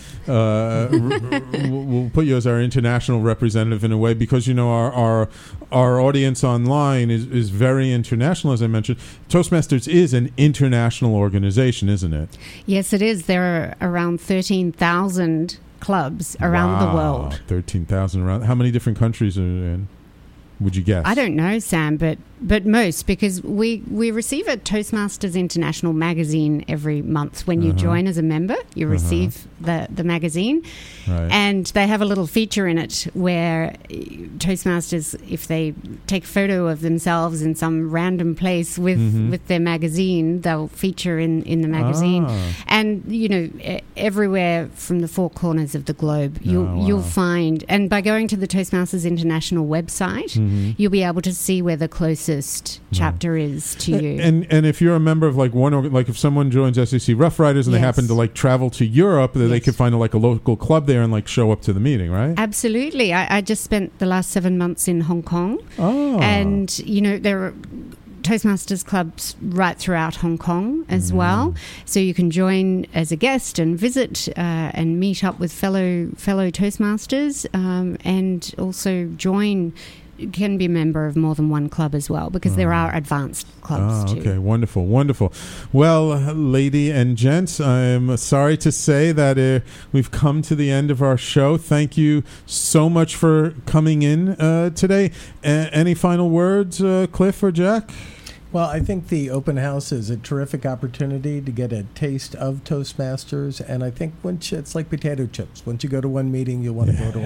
we'll put you as our international representative in a way, because our audience online is very international, as I mentioned. Toastmasters is an international organization, isn't it? Yes, it is. There are around 13,000 clubs around the world. 13,000 around. How many different countries are in? Would you guess? I don't know, Sam, but most, because we receive a Toastmasters International magazine every month. When you join as a member, you receive the magazine. Right. And they have a little feature in it where Toastmasters, if they take a photo of themselves in some random place with their magazine, they'll feature in the magazine. And, everywhere from the four corners of the globe, you'll find, and by going to the Toastmasters International website, you'll be able to see where the closest chapter is to you. And if you're a member of if someone joins SEC Rough Riders and they happen to travel to Europe, they could find a local club there and show up to the meeting, right? Absolutely. I just spent the last 7 months in Hong Kong. And there are Toastmasters clubs right throughout Hong Kong as well, so you can join as a guest and visit and meet up with fellow Toastmasters, and also can be a member of more than one club as well, because there are advanced clubs too. Okay, wonderful. Well, lady and gents, I'm sorry to say that we've come to the end of our show. Thank you so much for coming in today. Any final words, Cliff or Jack? Well, I think the open house is a terrific opportunity to get a taste of Toastmasters, and I think it's like potato chips. Once you go to one meeting, you'll want to go to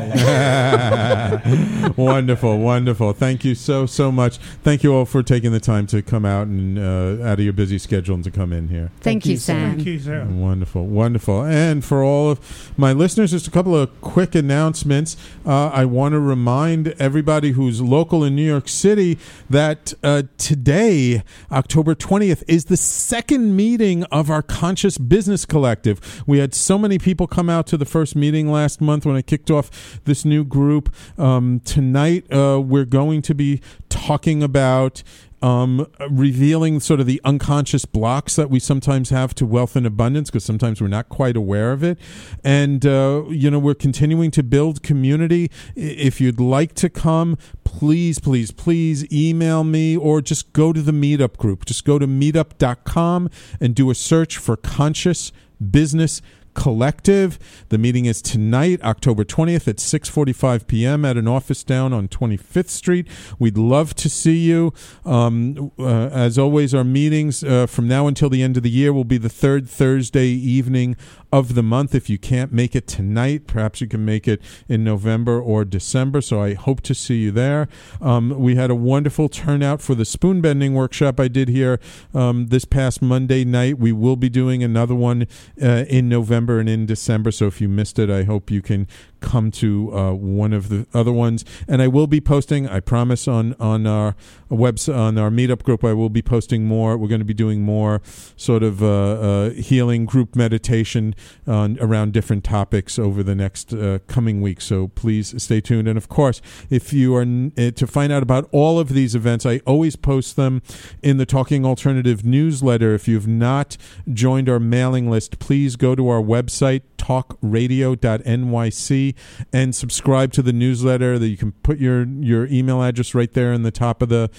a lot. Wonderful. Thank you so much. Thank you all for taking the time to come out and out of your busy schedule and to come in here. Thank you, Sam. Thank you, Sam. Wonderful. And for all of my listeners, just a couple of quick announcements. I want to remind everybody who's local in New York City that today, October 20th, is the second meeting of our Conscious Business Collective. We had so many people come out to the first meeting last month when I kicked off this new group. Tonight, we're going to be talking about revealing sort of the unconscious blocks that we sometimes have to wealth and abundance, because sometimes we're not quite aware of it. And, we're continuing to build community. If you'd like to come, please email me, or just go to the meetup group. Just go to meetup.com and do a search for Conscious Business Collective. The meeting is tonight, October 20th at 6:45 p.m. at an office down on 25th Street. We'd love to see you. As always, our meetings from now until the end of the year will be the third Thursday evening of the month. If you can't make it tonight, perhaps you can make it in November or December, so I hope to see you there. We had a wonderful turnout for the spoon bending workshop I did here this past Monday night. We will be doing another one in November and in December, so if you missed it, I hope you can come to one of the other ones. And I will be posting, I promise, on our website, on our meetup group, I will be posting more. We're going to be doing more sort of healing group meditation around different topics over the next coming weeks, so please stay tuned. And of course, if you are to find out about all of these events, I always post them in the Talking Alternative newsletter. If you've not joined our mailing list, please go to our website, talkradio.nyc, and subscribe to the newsletter. That you can put your email address right there in the top of the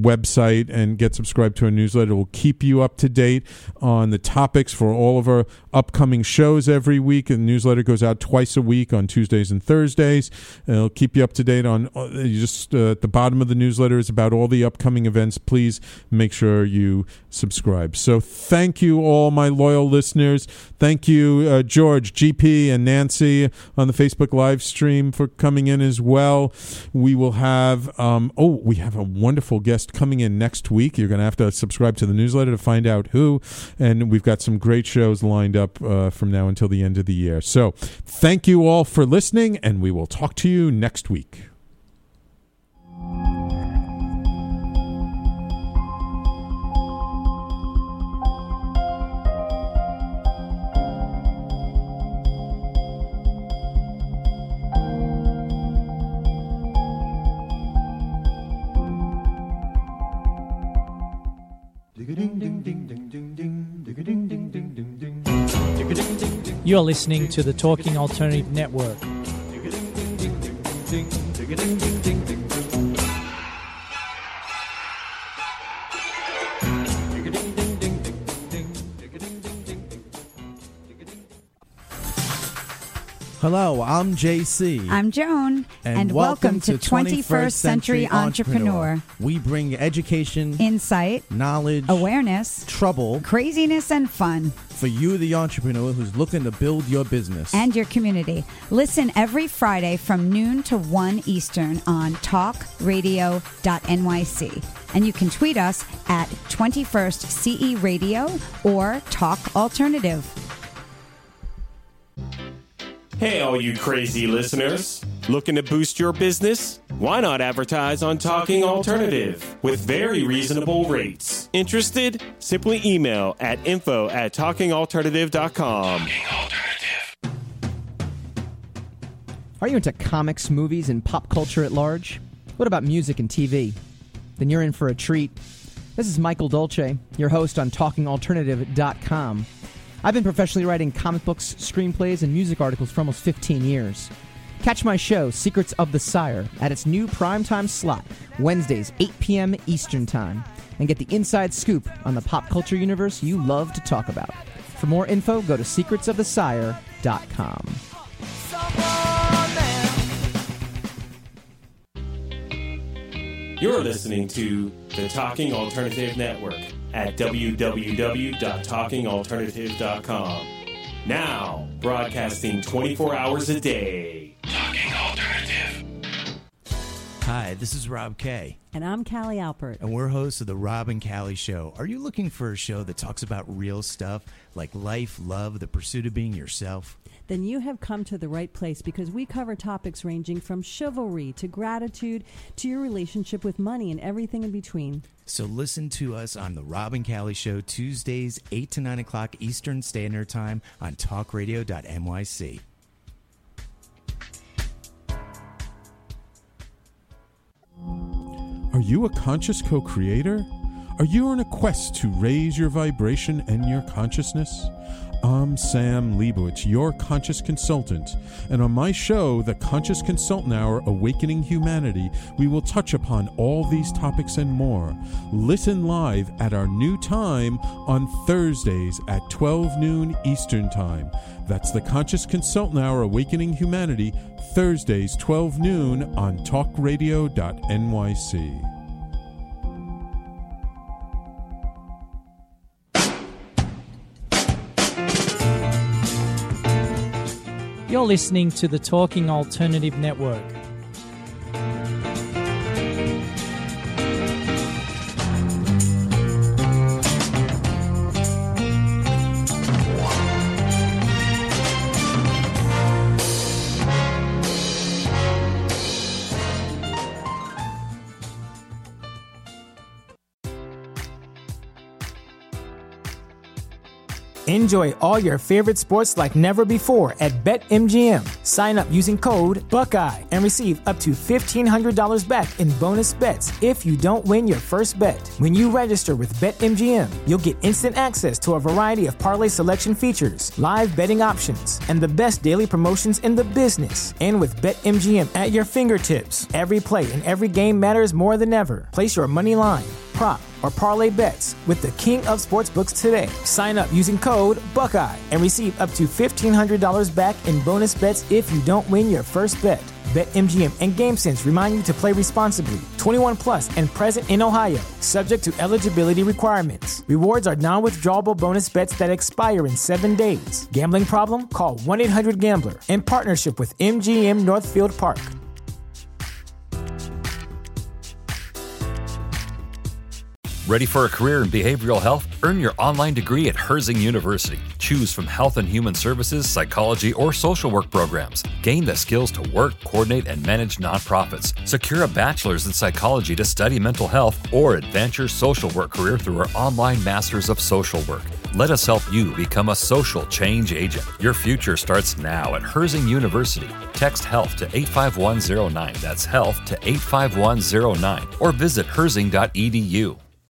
website and get subscribed to a newsletter. It will keep you up to date on the topics for all of our upcoming shows every week. The newsletter goes out twice a week on Tuesdays and Thursdays. It'll keep you up to date on just at the bottom of the newsletter is about all the upcoming events. Please make sure you subscribe. So thank you all my loyal listeners. Thank you George, GP, and Nancy on the Facebook live stream for coming in as well. We will have we have a wonderful guest coming in next week. You're going to have to subscribe to the newsletter to find out who, and we've got some great shows lined up from now until the end of the year. So thank you all for listening, and we will talk to you next week. You're listening to the Talking Alternative Network. Hello, I'm JC. I'm Joan. And welcome to 21st Century Entrepreneur. We bring education, insight, knowledge, awareness, trouble, craziness, and fun for you, the entrepreneur who's looking to build your business and your community. Listen every Friday from noon to 1 Eastern on talkradio.nyc. And you can tweet us at 21st CE Radio or Talk Alternative. Hey, all you crazy listeners. Looking to boost your business? Why not advertise on Talking Alternative with very reasonable rates? Interested? Simply email at info@talkingalternative.com. Are you into comics, movies, and pop culture at large? What about music and TV? Then you're in for a treat. This is Michael Dolce, your host on talkingalternative.com. I've been professionally writing comic books, screenplays, and music articles for almost 15 years. Catch my show, Secrets of the Sire, at its new primetime slot, Wednesdays, 8 p.m. Eastern Time, and get the inside scoop on the pop culture universe you love to talk about. For more info, go to secretsofthesire.com. You're listening to the Talking Alternative Network at www.talkingalternative.com. Now, broadcasting 24 hours a day. Talking Alternative. Hi, this is Rob Kay. And I'm Callie Alpert. And we're hosts of The Rob and Callie Show. Are you looking for a show that talks about real stuff like life, love, the pursuit of being yourself? Then you have come to the right place, because we cover topics ranging from chivalry to gratitude to your relationship with money and everything in between. So listen to us on The Rob and Callie Show, Tuesdays, 8 to 9 o'clock Eastern Standard Time on talkradio.nyc. Are you a conscious co-creator? Are you on a quest to raise your vibration and your consciousness? I'm Sam Leibowitz, your conscious consultant, and on my show, The Conscious Consultant Hour, Awakening Humanity, we will touch upon all these topics and more. Listen live at our new time on Thursdays at 12 noon Eastern Time. That's The Conscious Consultant Hour, Awakening Humanity, Thursdays, 12 noon on talkradio.nyc. You're listening to the Talking Alternative Network. Enjoy all your favorite sports like never before at BetMGM. Sign up using code Buckeye and receive up to $1,500 back in bonus bets if you don't win your first bet. When you register with BetMGM, you'll get instant access to a variety of parlay selection features, live betting options, and the best daily promotions in the business. And with BetMGM at your fingertips, every play and every game matters more than ever. Place your money line, prop, or parlay bets with the king of sportsbooks today. Sign up using code Buckeye and receive up to $1,500 back in bonus bets if you don't win your first bet. BetMGM and GameSense remind you to play responsibly. 21 plus and present in Ohio, subject to eligibility requirements. Rewards are non-withdrawable bonus bets that expire in 7 days. Gambling problem? Call 1-800-GAMBLER. In partnership with MGM Northfield Park. Ready for a career in behavioral health? Earn your online degree at Herzing University. Choose from health and human services, psychology, or social work programs. Gain the skills to work, coordinate, and manage nonprofits. Secure a bachelor's in psychology to study mental health, or advance your social work career through our online Masters of Social Work. Let us help you become a social change agent. Your future starts now at Herzing University. Text HEALTH to 85109. That's HEALTH to 85109. Or visit herzing.edu.